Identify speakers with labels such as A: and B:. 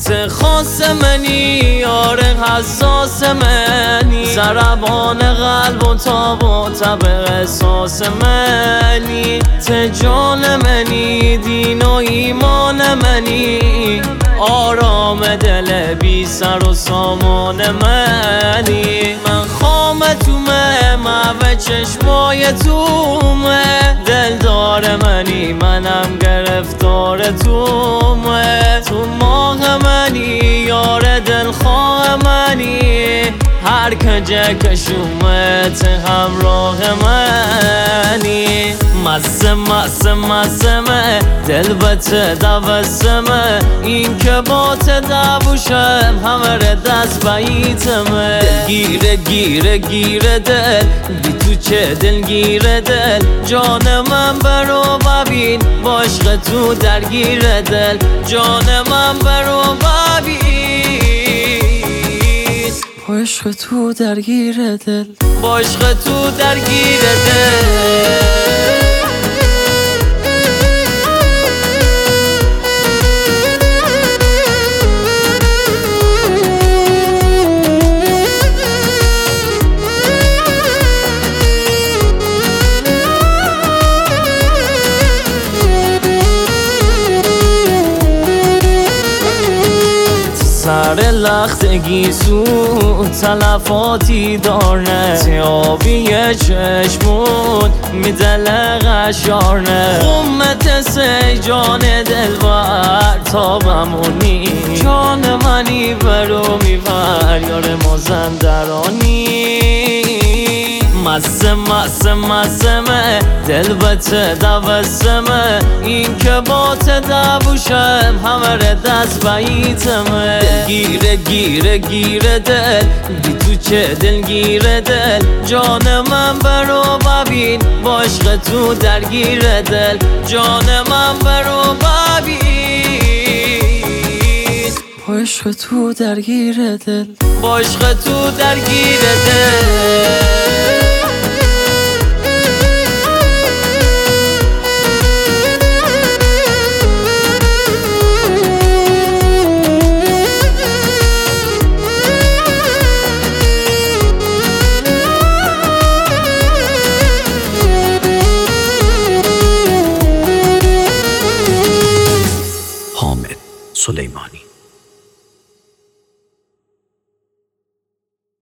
A: ته خاص منی یار حساس منی ضربان قلب و تاب و تب احساس منی ته جان منی دین و ایمان منی آرام دل بی سر و سامان منی من خام تومه محو چشمای تومه دلدار منی منم گرفتار تومه تو ماه منی یار دلخواه منی هر کجا کشومت همراه منی مزه دل بت دوستمه این که با تدبوشم همه دست بیتمه گیره دل بی تو چه دل گیره دل جان من برو ببین با عشق تو درگیر دل جان من برو ببین با عشق تو درگیر دل با عشق تو درگیر دل سر لختگی سو تلفاتی دارنه سیابی چشمون میدل غشارنه خمت سی جان دلبر تا بمونی جان منی برو میبر یار مازندرانی مزه دل بت دوستمه این که با تدبوشم همه دست بیتمه گیره دل بی تو چه دل گیره دل جان من برو ببین با عشق تو درگیر دل جان من برو ببین با عشق تو درگیر دل با عشق تو درگیر دل
B: حامد سلیمانی